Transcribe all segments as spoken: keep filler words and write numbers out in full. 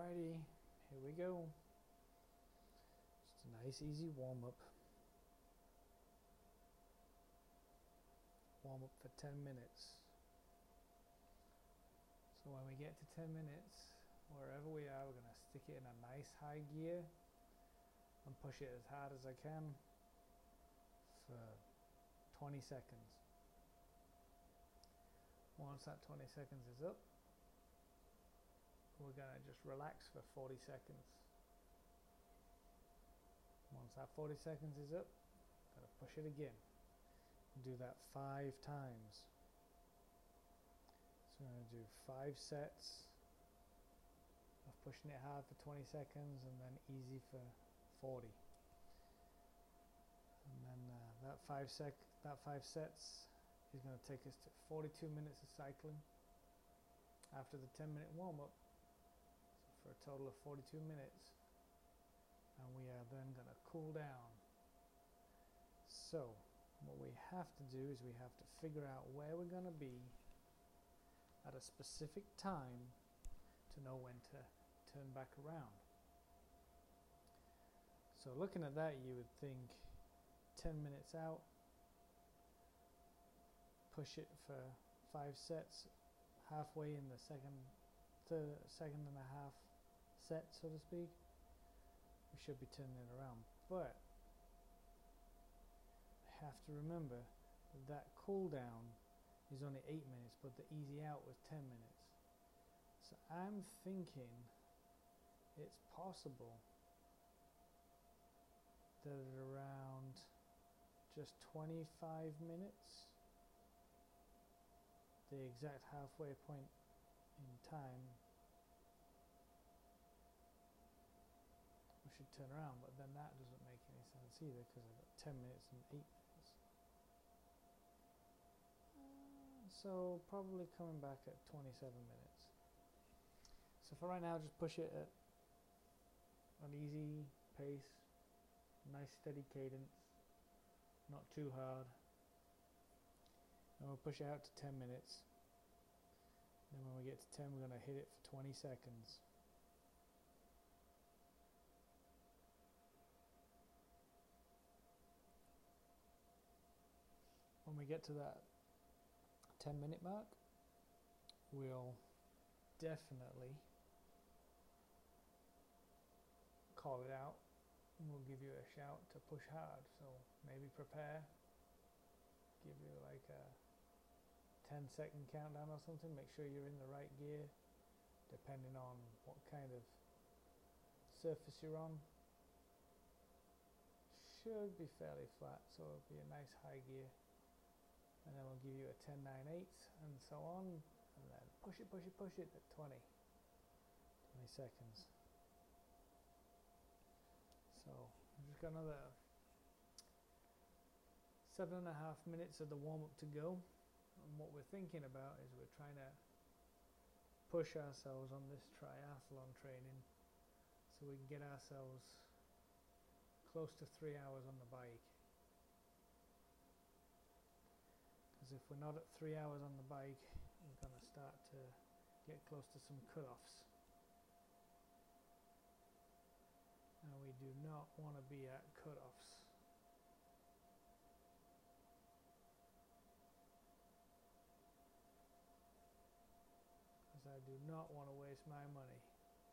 Alrighty, here we go. Just a nice easy warm up. Warm up for ten minutes. So when we get to ten minutes, wherever we are, we're going to stick it in a nice high gear and push it as hard as I can for twenty seconds. Once that twenty seconds is up, we're going to just relax for forty seconds. Once that forty seconds is up, going to push it again. Do that five times. So we're going to do five sets of pushing it hard for twenty seconds and then easy for forty. And then uh, that five sec that five sets is going to take us to forty-two minutes of cycling after the ten minute warm up. So for a total of forty-two minutes. And we are then going to cool down. So what we have to do is we have to figure out where we're going to be at a specific time to know when to turn back around. So looking at that, you would think ten minutes out, push it for five sets, halfway in the second, third, second and a half set, so to speak, we should be turning it around. But have to remember that cool down is only eight minutes, but the easy out was ten minutes. So I'm thinking it's possible that at around just twenty-five minutes, the exact halfway point in time, we should turn around, but then that doesn't make any sense either because I've got ten minutes and eight minutes. So probably coming back at twenty-seven minutes. So for right now, just push it at an easy pace, nice steady cadence, not too hard. And we'll push it out to ten minutes. Then when we get to ten, we're going to hit it for twenty seconds. When we get to that ten minute mark, we'll definitely call it out and we'll give you a shout to push hard. So maybe prepare, give you like a ten second countdown or something, make sure you're in the right gear depending on what kind of surface you're on. Should be fairly flat, so it'll be a nice high gear. And then we'll give you a ten, nine, eight and so on, and then push it, push it, push it at twenty, twenty seconds. So we've just got another seven and a half minutes of the warm up to go. And what we're thinking about is we're trying to push ourselves on this triathlon training so we can get ourselves close to three hours on the bike. Because if we're not at three hours on the bike, we're going to start to get close to some cut-offs. And we do not want to be at cut-offs. Because I do not want to waste my money.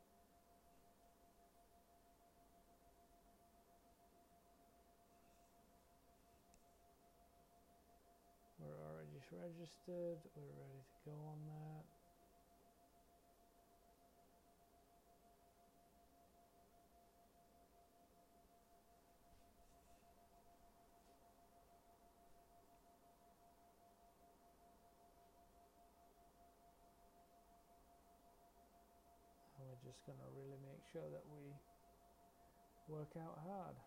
We're already registered, we're ready to go on that. And we're just going to really make sure that we work out hard.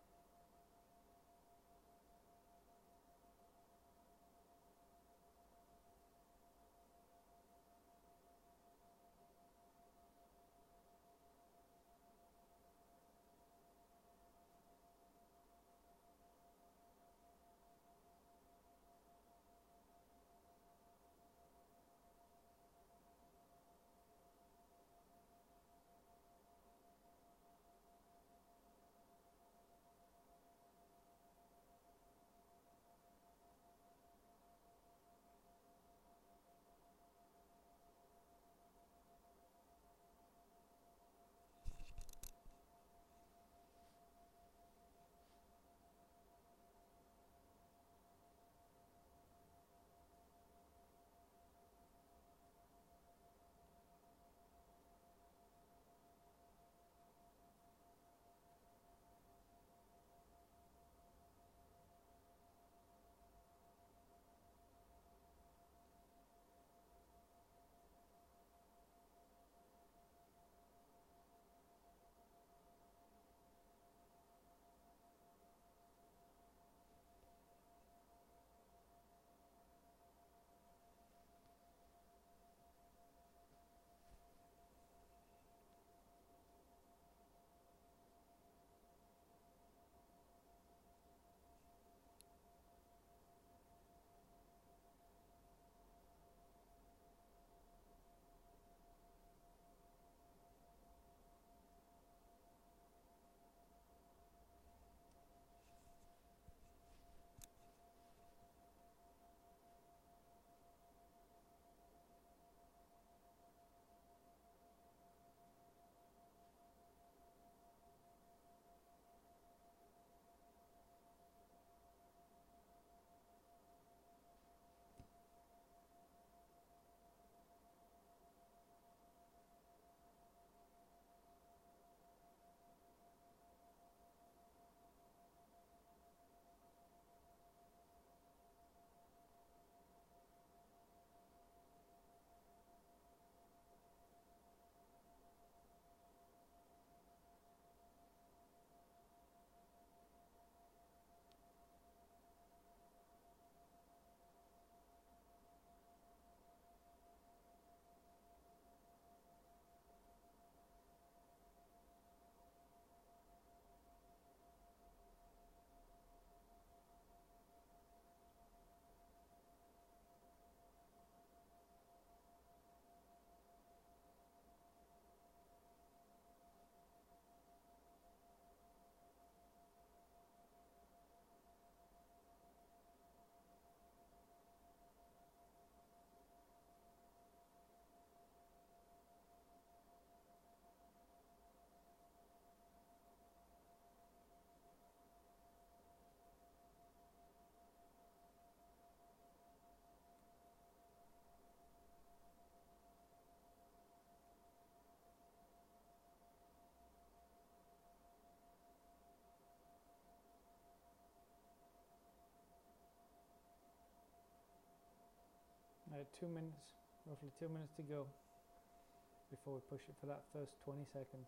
Alright, two minutes, roughly two minutes to go before we push it for that first twenty seconds.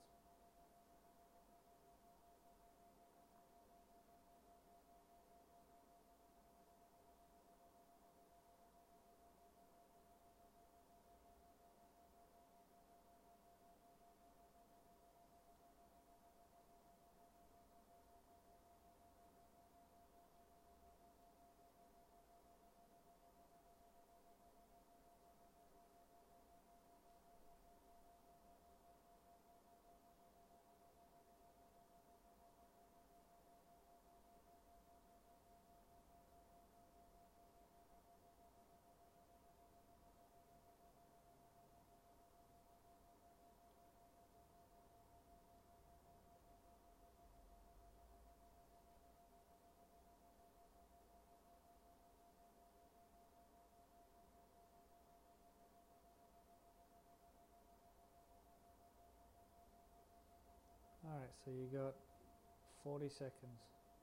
Alright, so you got forty seconds.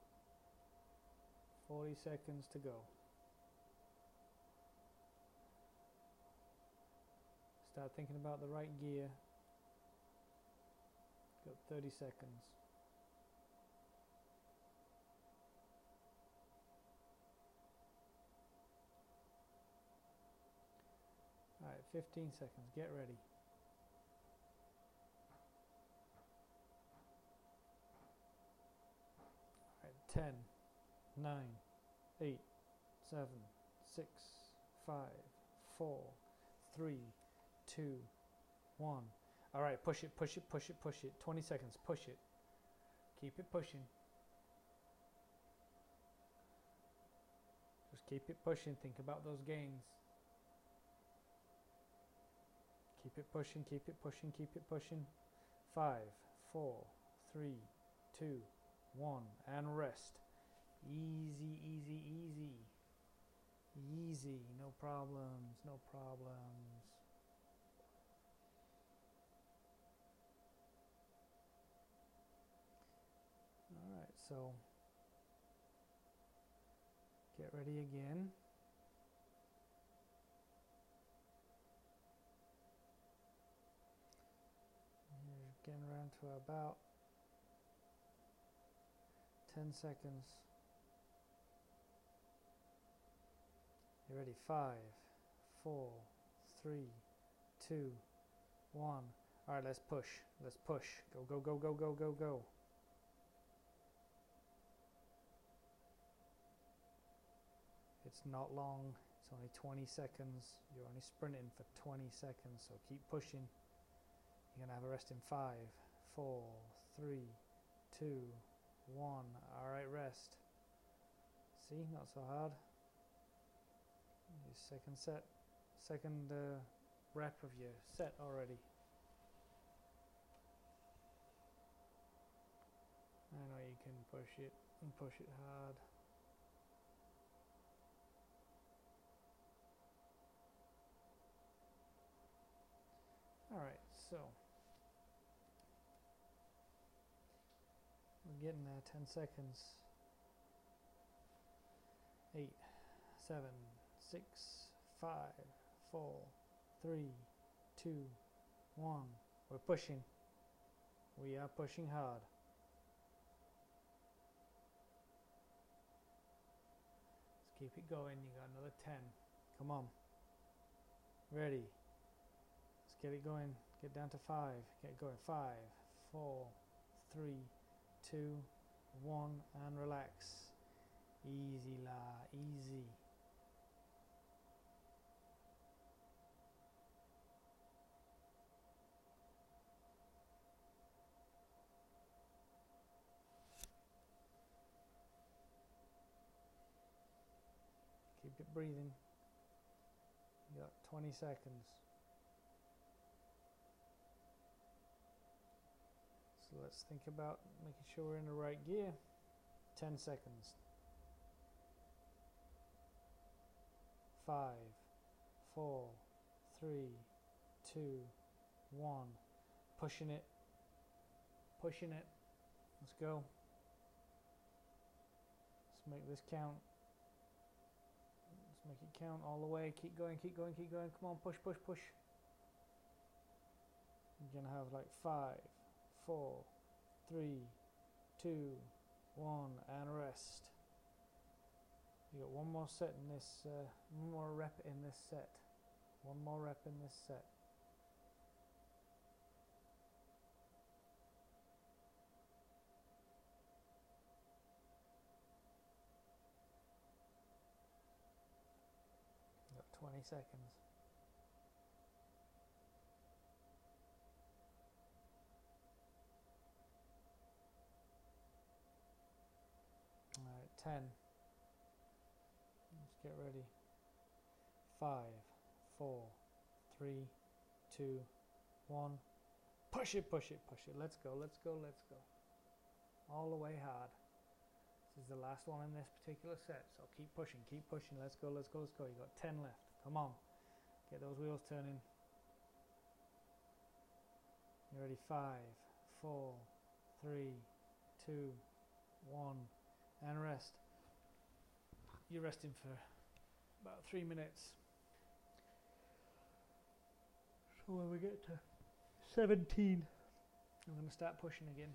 forty seconds to go. Start thinking about the right gear. Got thirty seconds. Alright, fifteen seconds. Get ready. ten, nine, eight, seven, six, five, four, three, two, one. All right, push it, push it, push it, push it. twenty seconds, push it. Keep it pushing. Just keep it pushing. Think about those gains. Keep it pushing, keep it pushing, keep it pushing. Five, four, three, two, one, and rest. Easy, easy, easy. Easy, no problems, no problems. Alright, so get ready again. You're getting around to about ten seconds. You ready? Five, four, three, two, one. All right, let's push. Let's push. Go, go, go, go, go, go, go. It's not long. It's only twenty seconds. You're only sprinting for twenty seconds, so keep pushing. You're going to have a rest in five, four, three, two, one. All right, rest. See, not so hard. Your second set, second uh, rep of your set already. I know you can push it and push it hard. All right, so we're getting there. ten seconds. Eight, seven, six, five, four, three, two, one. We're pushing. We are pushing hard. Let's keep it going. You got another ten. Come on. Ready. Let's get it going. Get down to five. Get going. Five, four, three, two, one, and relax. Easy la, easy. Keep it breathing. You got twenty seconds. So let's think about making sure we're in the right gear. ten seconds. Five, four, three, two, one. Pushing it. Pushing it. Let's go. Let's make this count. Let's Make it count all the way. Keep going, keep going, keep going. Come on, push, push, push. You're going to have like five, four, three, two, one, and rest. You got one more set in this, uh, one more rep in this set. One more rep in this set. You got twenty seconds. Alright, ten. Let's get ready. Five, four, three, two, one. Push it, push it, push it. Let's go, let's go, let's go. All the way hard. This is the last one in this particular set, so keep pushing, keep pushing. Let's go, let's go, let's go. You got ten left. Come on. Get those wheels turning. You ready? Five, four, three, two, one, and rest. You're resting for about three minutes. So when we get to seventeen, I'm going to start pushing again.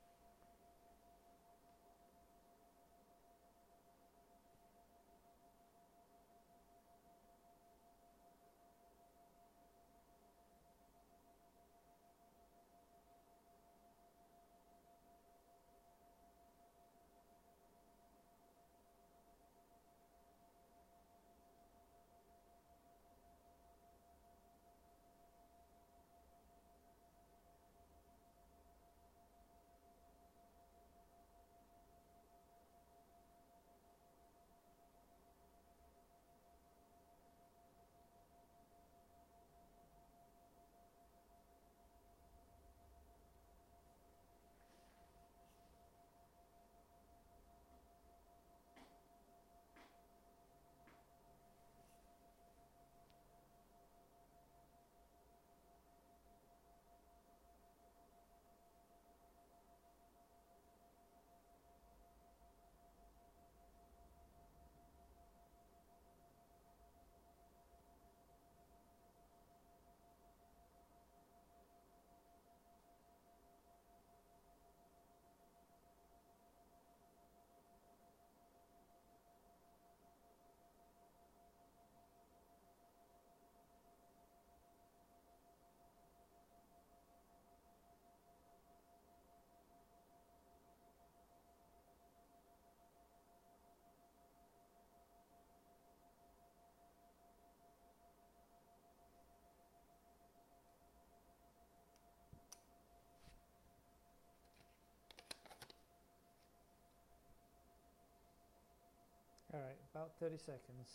All right, about thirty seconds.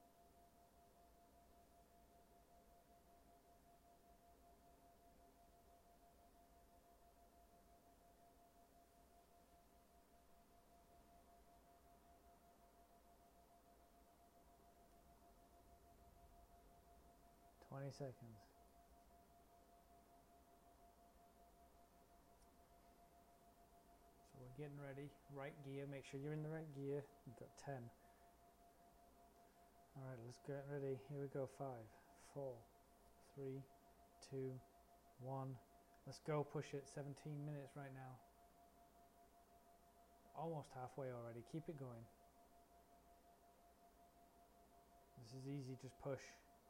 twenty seconds. So we're getting ready. Right gear, make sure you're in the right gear. You've got ten. Alright, let's get ready. Here we go. Five, four, three, two, one. Let's go. Push it. seventeen minutes right now. Almost halfway already. Keep it going. This is easy. Just push.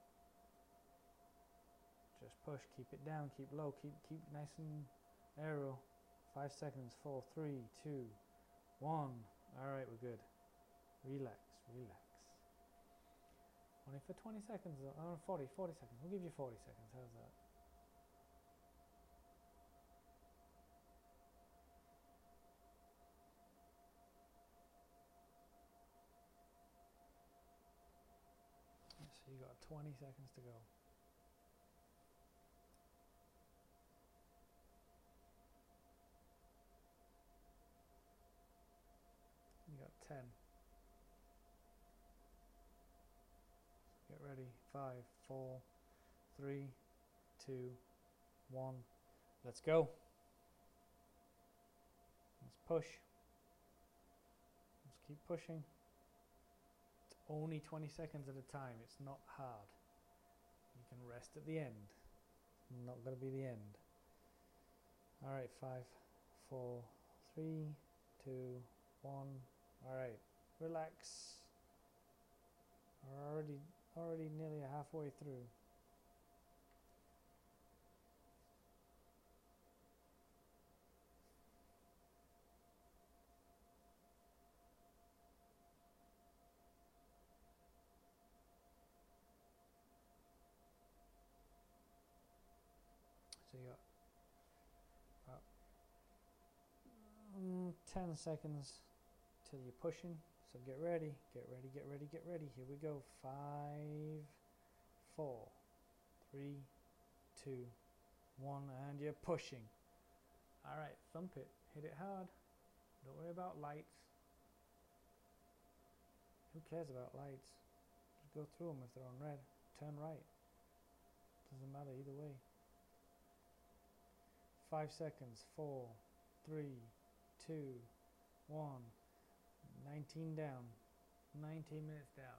Just push. Keep it down. Keep low. Keep keep nice and aero. Five seconds. Four, three, two, one. Alright, we're good. Relax. Relax. Only for twenty seconds, oh, forty, forty seconds. We'll give you forty seconds. How's that? So you got twenty seconds to go. You got ten. Get ready. Five, four, three, two, one. Let's go. Let's push. Let's keep pushing. It's only twenty seconds at a time. It's not hard. You can rest at the end. Not going to be the end. All right, five, four, three, two, one. All right, relax. We're already, already nearly halfway through. So you got about mm, ten seconds till you're pushing. So get ready, get ready, get ready, get ready. Here we go. Five, four, three, two, one, and you're pushing. All right, thump it, hit it hard. Don't worry about lights. Who cares about lights? Just go through them if they're on red. Turn right. Doesn't matter either way. Five seconds. Four, three, two, one. nineteen down. nineteen minutes down.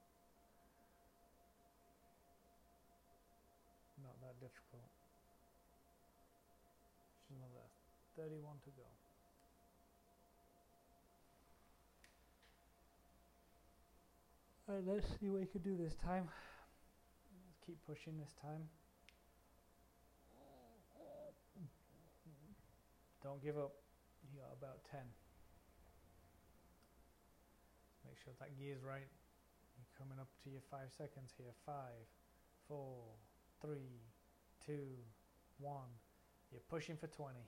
Not that difficult. Just another thirty-one to go. Alright, let's see what you can do this time. Let's keep pushing this time. Don't give up. You got about ten. Make sure that gear's right. You're coming up to your five seconds here. Five, four, three, two, one. You're pushing for twenty.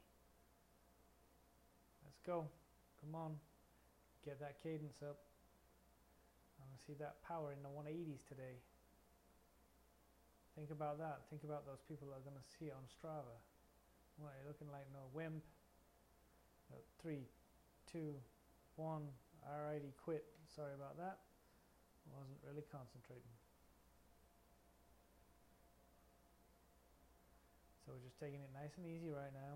Let's go. Come on. Get that cadence up. I want to see that power in the one eighties today. Think about that. Think about those people that are going to see it on Strava. What, you're looking like no wimp. No, three, two, one. Alrighty, quit. Sorry about that. I wasn't really concentrating. So we're just taking it nice and easy right now.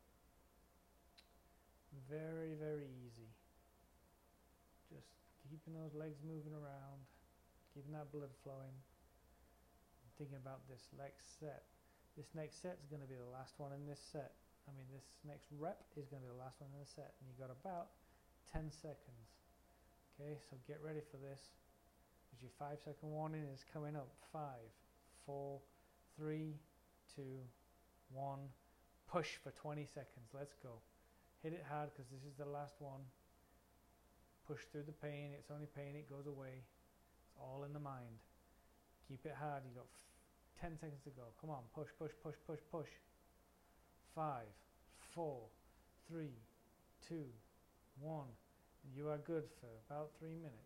Very, very easy. Just keeping those legs moving around, keeping that blood flowing. I'm thinking about this next set. This next set is going to be the last one in this set. I mean, this next rep is going to be the last one in the set, and you got about ten seconds. Okay, so get ready for this. Because your five second warning is coming up. Five, four, three, two, one. Push for twenty seconds. Let's go. Hit it hard because this is the last one. Push through the pain. It's only pain. It goes away. It's all in the mind. Keep it hard. You got f ten seconds to go. Come on. Push, push, push, push, push. Five, four, three, two, one. You are good for about three minutes.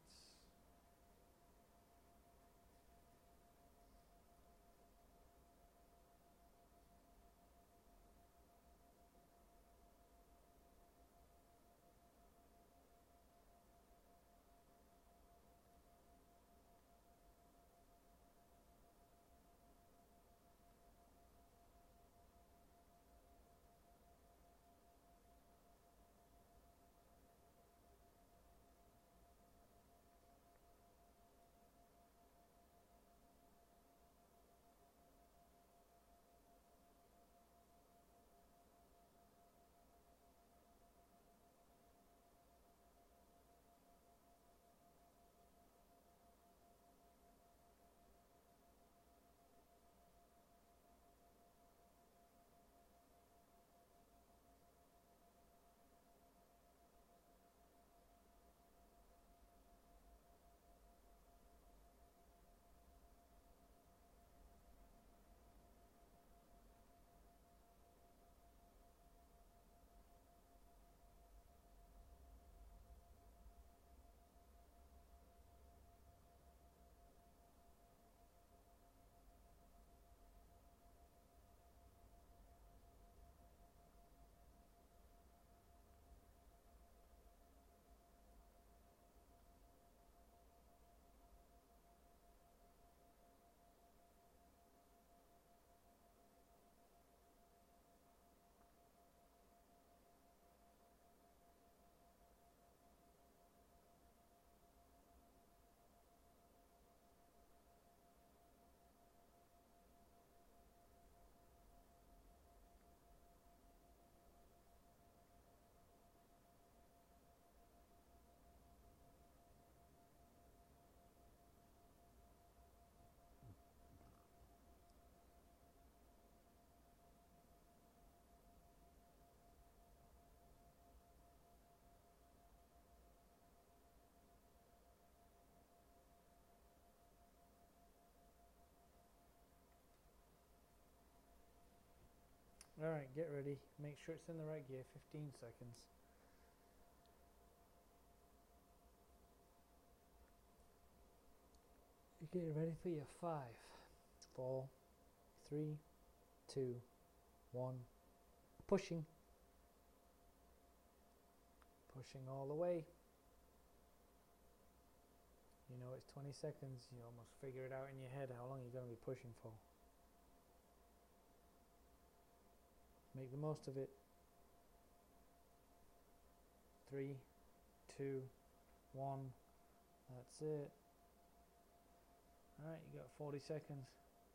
Alright, get ready. Make sure it's in the right gear. fifteen seconds. You're getting ready for your five, four, three, two, one. Pushing. Pushing all the way. You know it's twenty seconds. You almost figure it out in your head how long you're going to be pushing for. Make the most of it. Three, two, one. That's it. Alright, you got forty seconds.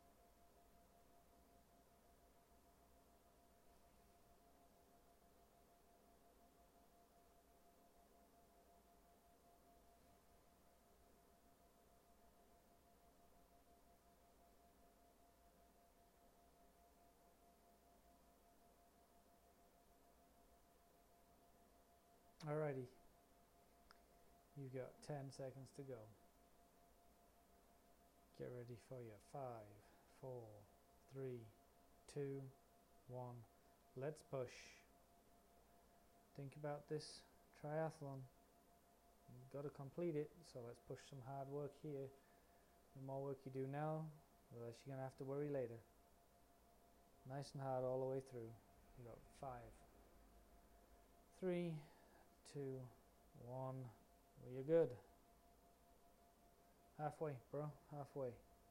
Alrighty. You've got ten seconds to go. Get ready for your five, four, three, two, one. Let's push. Think about this triathlon. You've got to complete it, so let's push some hard work here. The more work you do now, the less you're going to have to worry later. Nice and hard all the way through. You got five, three, two, one. Well, you're good. Halfway, bro. Halfway.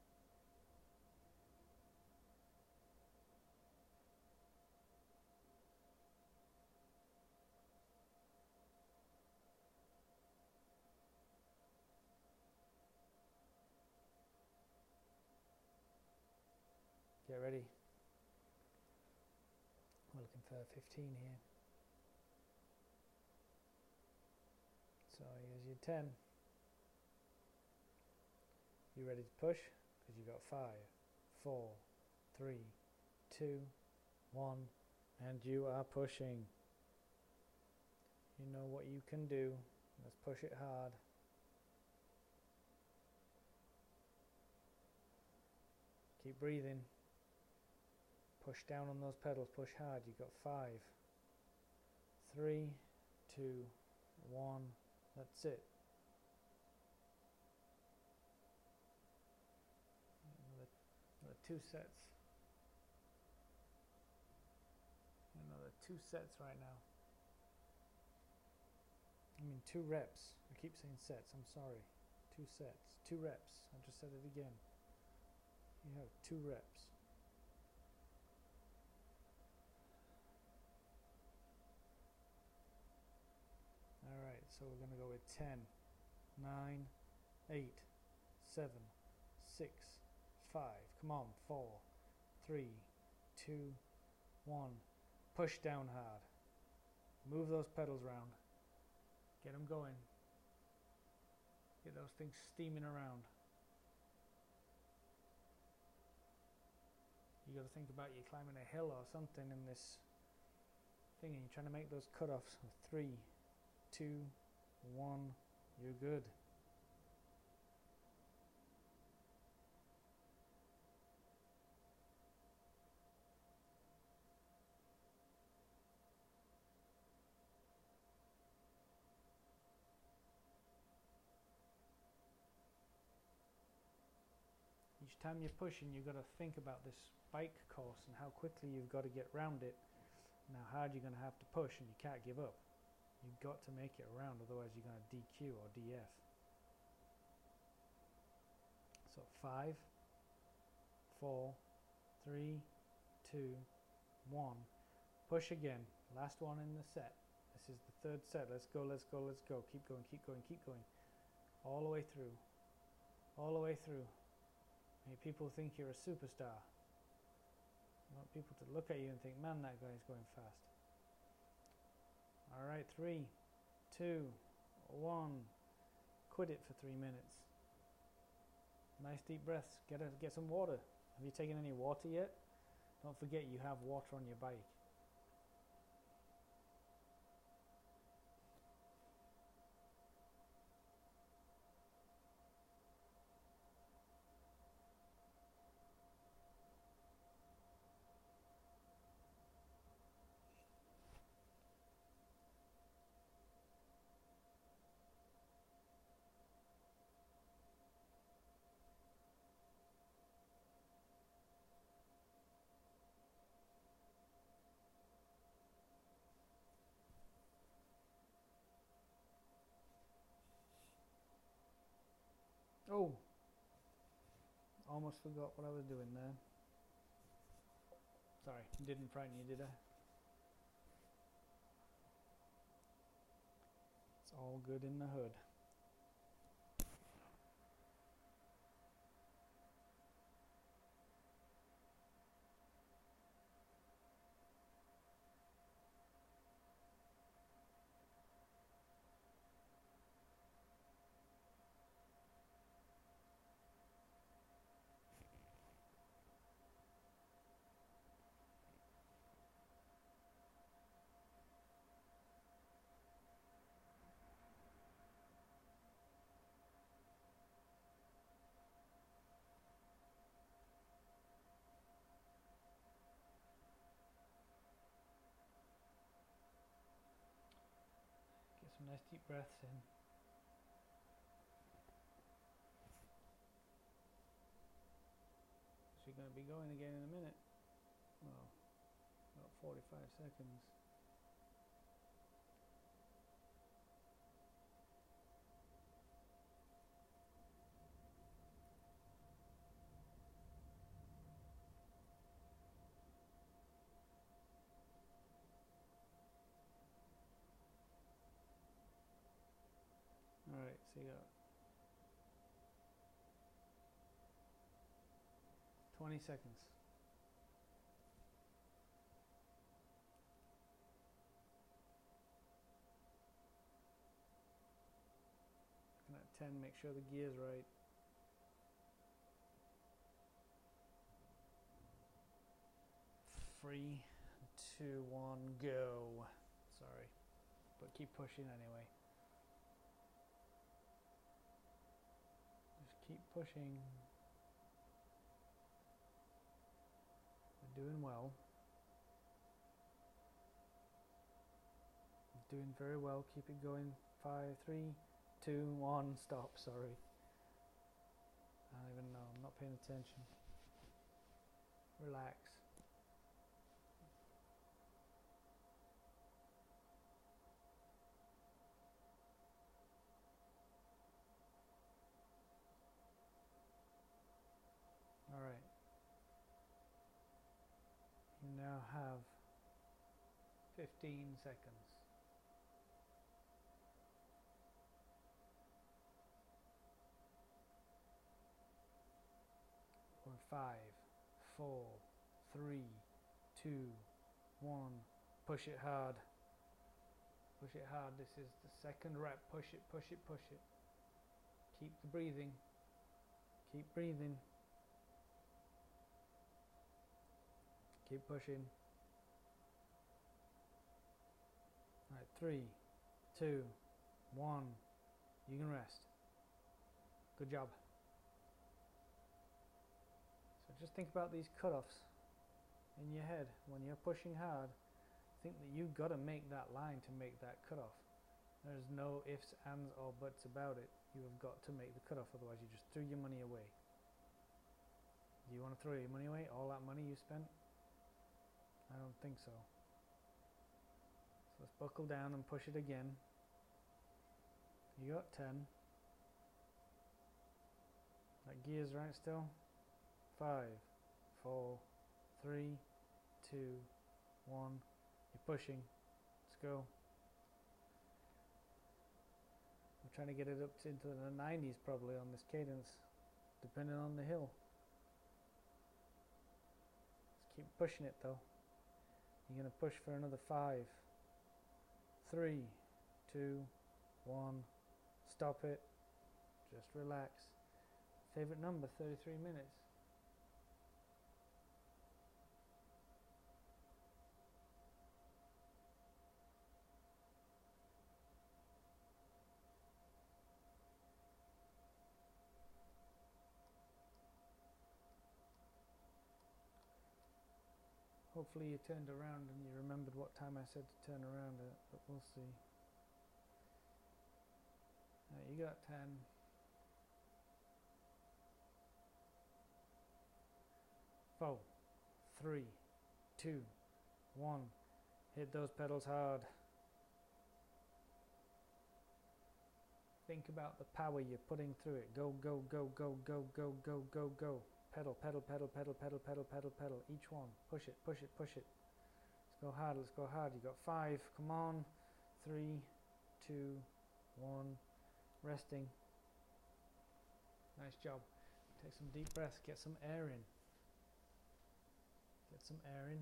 Get ready. We're looking for fifteen here. So here's your ten. You ready to push? Because you got five, four, three, two, one, and you are pushing. You know what you can do. Let's push it hard. Keep breathing. Push down on those pedals. Push hard. You got five, three, two, one. That's it. Another, another two sets. Another two sets right now. I mean two reps. I keep saying sets. I'm sorry. Two sets. Two reps. I just said it again. You have two reps. Alright, so we're going to go with ten, nine, eight, seven, six, five. Come on, four, three, two, one. Push down hard. Move those pedals around. Get them going. Get those things steaming around. You got to think about you climbing a hill or something in this thing, and you're trying to make those cutoffs. Three, two, one. You're good. Each time you're pushing, you've got to think about this bike course and how quickly you've got to get around it and how hard you're going to have to push, and you can't give up. You've got to make it around, otherwise you're going to D Q or D F. So five, four, three, two, one. Push again. Last one in the set. This is the third set. Let's go, let's go, let's go. Keep going, keep going, keep going. All the way through. All the way through. Make people think you're a superstar. You want people to look at you and think, man, that guy's going fast. Alright, three, two, one. Quit it for three minutes. Nice deep breaths. Get, a, get some water. Have you taken any water yet? Don't forget you have water on your bike. Oh, almost forgot what I was doing there. Sorry, didn't frighten you, did I? It's all good in the hood. Get some nice deep breaths in. So you're going to be going again in a minute. Well, about forty-five seconds. Alright, so you got twenty seconds. Looking at ten, make sure the gear's right. Three, two, one, go. Sorry, but keep pushing anyway. Just keep pushing. We're doing well. Doing very well. Keep it going. Five, three, two, one, stop. Sorry. I don't even know. I'm not paying attention. Relax. All right. You now have fifteen seconds. Or five, four, three, two, one. Push it hard. Push it hard. This is the second rep. Push it, push it, push it. Keep the breathing. Keep breathing. Keep pushing. Alright, three, two, one. You can rest. Good job. So just think about these cutoffs in your head. When you're pushing hard, think that you've got to make that line to make that cutoff. There's no ifs, ands, or buts about it. You have got to make the cutoff, otherwise you just threw your money away. Do you want to throw your money away? All that money you spent? I don't think so. So let's buckle down and push it again. You got ten. That gear's right still. Five, four, three, two, one. You're pushing. Let's go. I'm trying to get it up to into the nineties probably on this cadence, depending on the hill. Let's keep pushing it though. You're going to push for another five, three, two, one. Stop it. Just relax. Favorite number, thirty-three minutes. Hopefully you turned around and you remembered what time I said to turn around at, but we'll see. Right, you got ten. Four, three, two, one. Hit those pedals hard. Think about the power you're putting through it. Go, go, go, go, go, go, go, go, go. Pedal, pedal, pedal, pedal, pedal, pedal, pedal, pedal. Each one. Push it, push it, push it. Let's go hard, let's go hard. You got five. Come on. Three, two, one. Resting. Nice job. Take some deep breaths. Get some air in. Get some air in.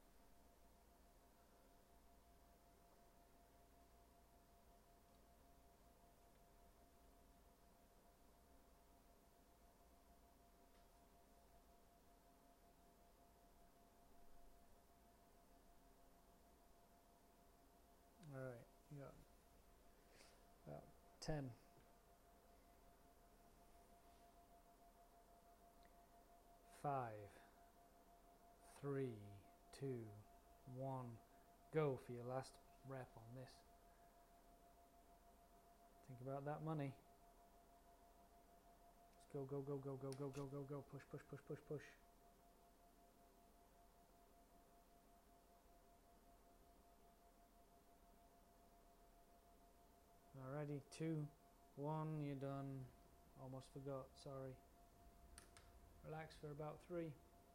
Alright, you got about ten. Five, three, two, one. Go for your last rep on this. Think about that money. Let's go, go, go, go, go, go, go, go, go. Push, push, push, push, push. Alrighty, two, one, you're done. Almost forgot, sorry. Relax for about three.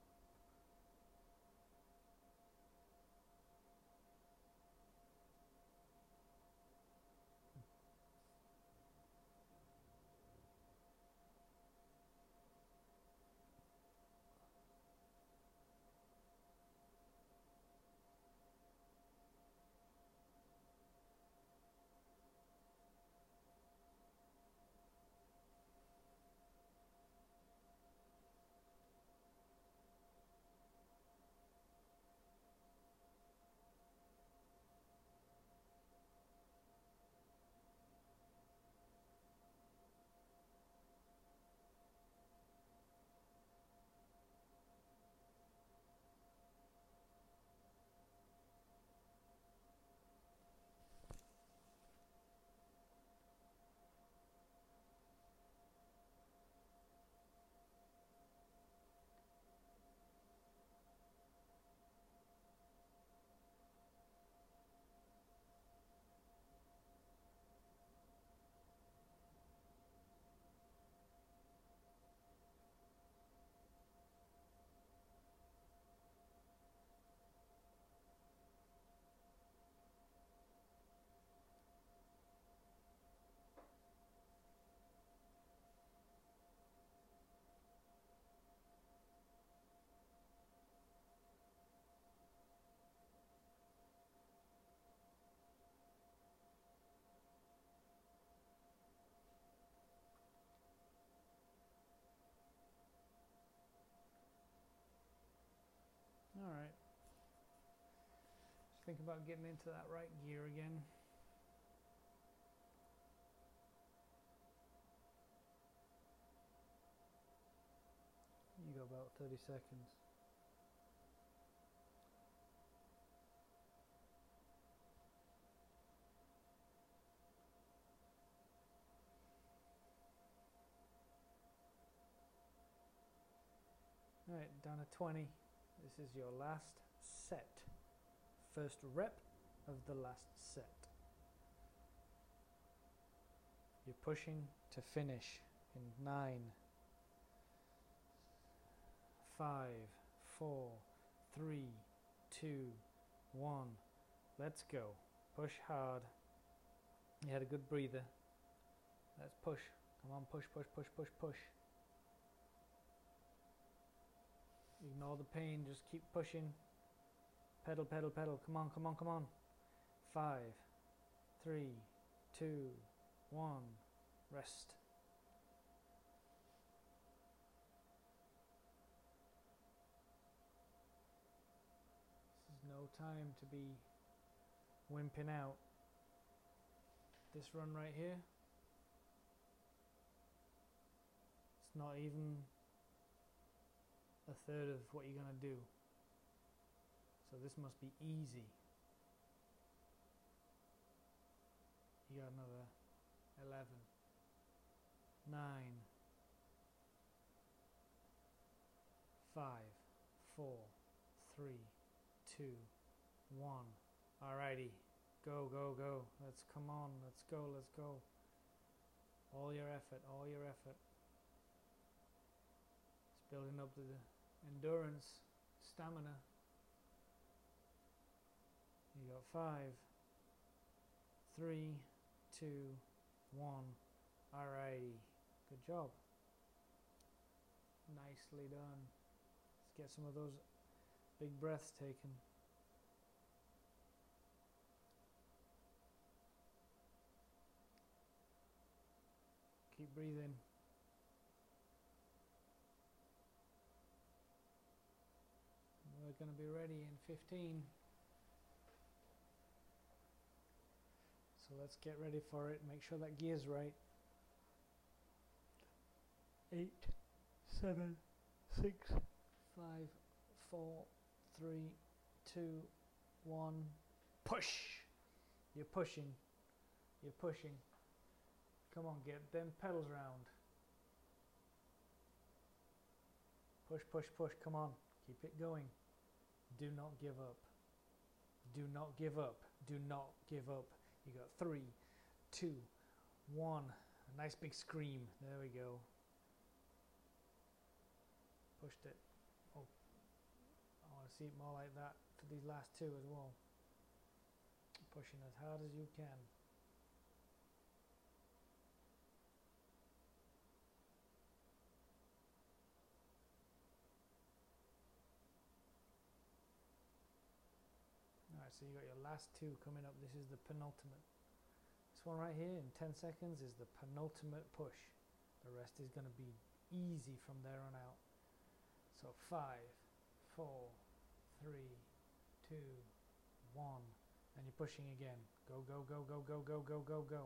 Alright. Just think about getting into that right gear again. You got about thirty seconds. Alright, down to twenty. This is your last set. First rep of the last set. You're pushing to finish in nine, five, four, three, two, one. Let's go. Push hard. You had a good breather. Let's push. Come on, push, push, push, push, push. Ignore the pain, just keep pushing. Pedal, pedal, pedal. Come on, come on, come on. Five, three, two, one. Rest. This is no time to be wimping out. This run right here, it's not even a third of what you're going to do. So this must be easy. You got another eleven, nine, five, four, three, two, one. Alrighty, go, go, go. Let's come on, let's go, let's go. All your effort, all your effort. It's building up to the endurance, stamina. You got five, three, two, one. Alrighty, good job. Nicely done. Let's get some of those big breaths taken. Keep breathing. We're going to be ready in fifteen. So let's get ready for it. Make sure that gear's right. Eight, seven, six, five, four, three, two, one. Push! You're pushing. You're pushing. Come on, get them pedals round. Push, push, push. Come on. Keep it going. Do not give up. Do not give up. Do not give up. You got three, two, one. A nice big scream. There we go. Pushed it. Oh, I want to see it more like that for these last two as well. Pushing as hard as you can. Alright, so you got your last two coming up. This is the penultimate. This one right here in ten seconds is the penultimate push. The rest is going to be easy from there on out. So five, four, three, two, one, and you're pushing again. Go, go, go, go, go, go, go, go, go.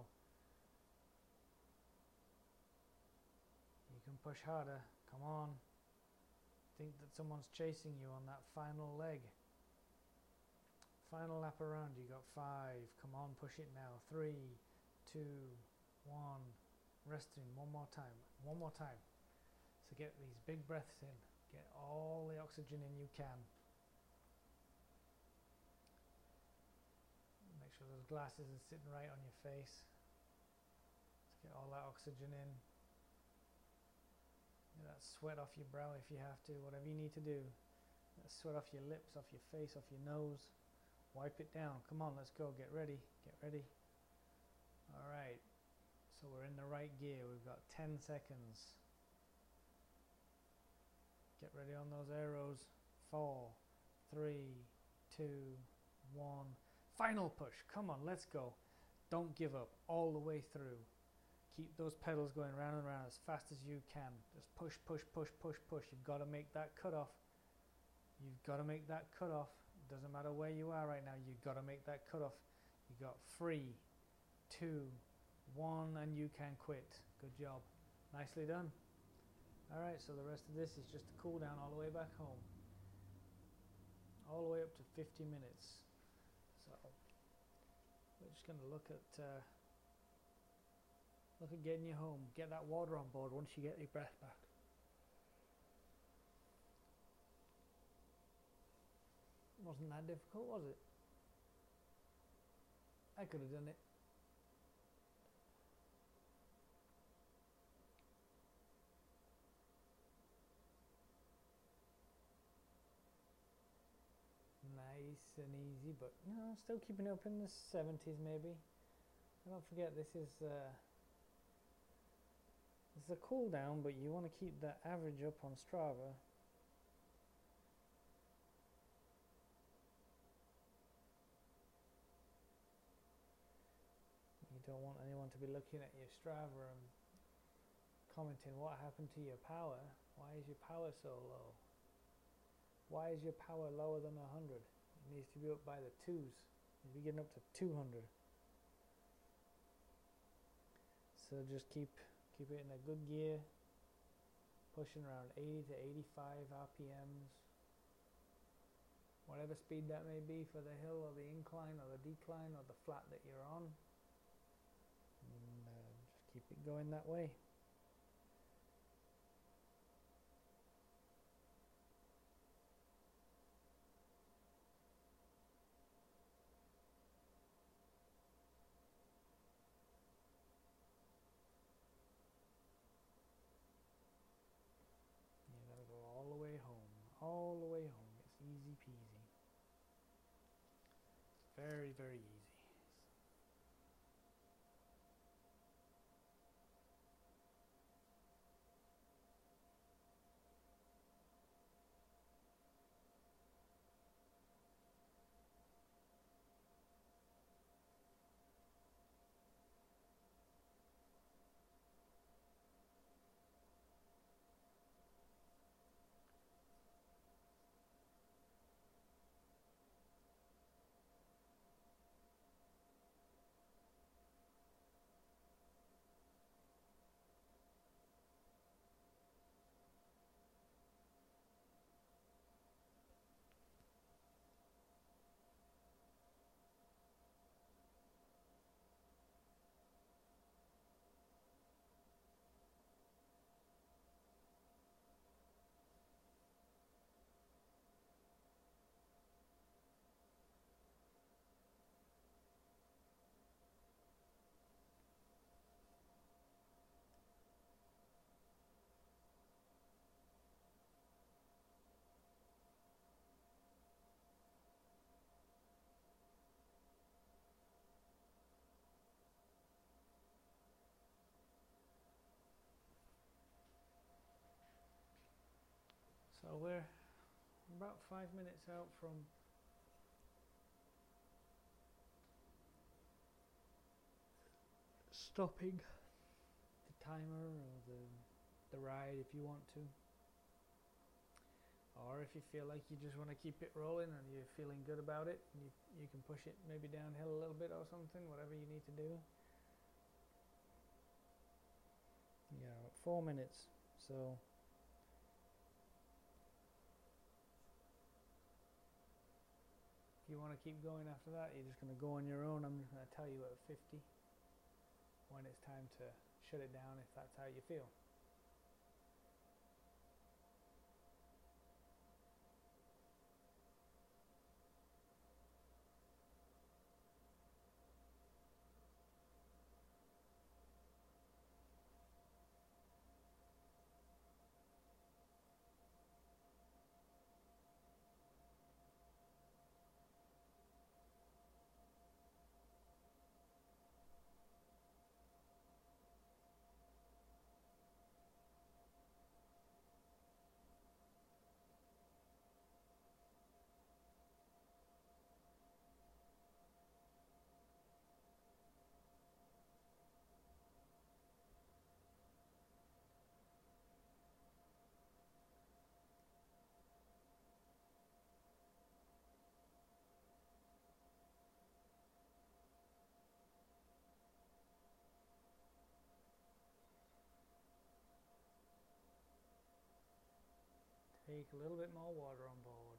You can push harder. Come on. Think that someone's chasing you on that final leg. Final lap around. You got five. Come on, push it now. Three, two, one. Resting. One more time. One more time. So get these big breaths in. Get all the oxygen in you can. Make sure those glasses are sitting right on your face. Let's get all that oxygen in. Get that sweat off your brow if you have to, whatever you need to do. Get that sweat off your lips, off your face, off your nose. Wipe it down. Come on, let's go. Get ready. Get ready. Alright. So we're in the right gear. We've got ten seconds. Get ready on those arrows. Four, three, two, one. Final push. Come on, let's go. Don't give up all the way through. Keep those pedals going round and round as fast as you can. Just push, push, push, push, push. You've got to make that cutoff. You've got to make that cutoff. It doesn't matter where you are right now. You've got to make that cutoff. You got three, two, one, and you can quit. Good job. Nicely done. Alright, so the rest of this is just a cool down all the way back home. All the way up to fifty minutes. So we're just going to look at uh, look at getting you home. Get that water on board once you get your breath back. Wasn't that difficult, was it? I could have done it. Nice and easy, but you know, still keeping it up in the seventies maybe. And don't forget, this is uh, this is a cool down, but you want to keep that average up on Strava. You don't want anyone to be looking at your Strava and commenting, what happened to your power? Why is your power so low? Why is your power lower than one hundred? It needs to be up by the twos. You need to be getting up to two hundred. So just keep keep it in a good gear, pushing around eighty to eighty-five R P Ms. Whatever speed that may be for the hill or the incline or the decline or the flat that you're on. And uh, just keep it going that way. all the way home. It's easy peasy. Very, very easy. So we're about five minutes out from stopping the timer or the the ride if you want to, or if you feel like you just want to keep it rolling and you're feeling good about it, you you can push it maybe downhill a little bit or something, whatever you need to do. Yeah, four minutes. So if you want to keep going after that, you're just going to go on your own. I'm just going to tell you at fifty when it's time to shut it down if that's how you feel. Take a little bit more water on board.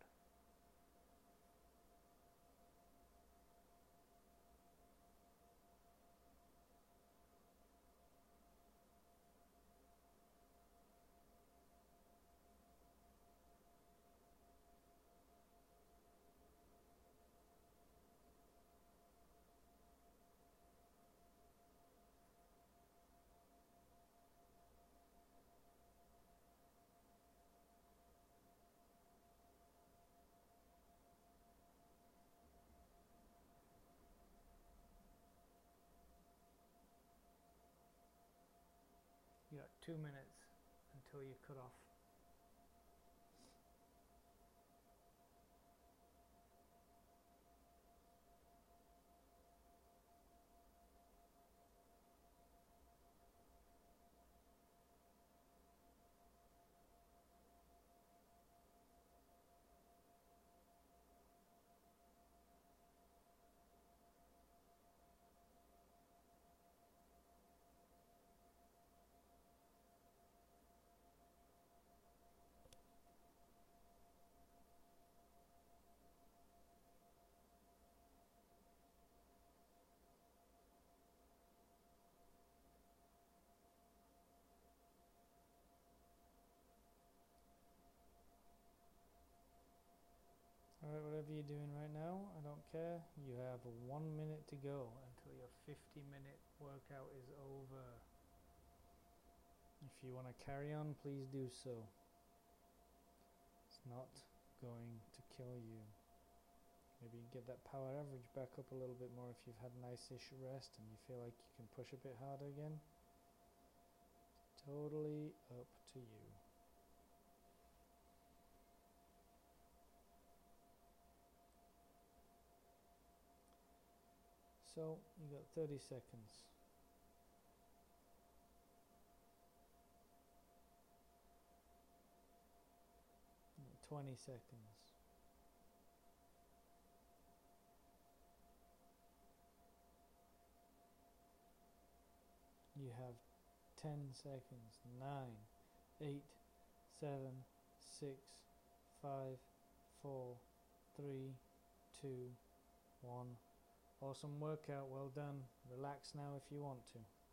You got two minutes until you cut off. Alright, whatever you're doing right now, I don't care. You have one minute to go until your fifty minute workout is over. If you want to carry on, please do so. It's not going to kill you. Maybe you get that power average back up a little bit more if you've had a nice-ish rest and you feel like you can push a bit harder again. It's totally up to you. So you got thirty seconds. twenty seconds. You have ten seconds. Nine, eight, seven, six, five, four, three, two, one. Awesome workout, well done. Relax now if you want to.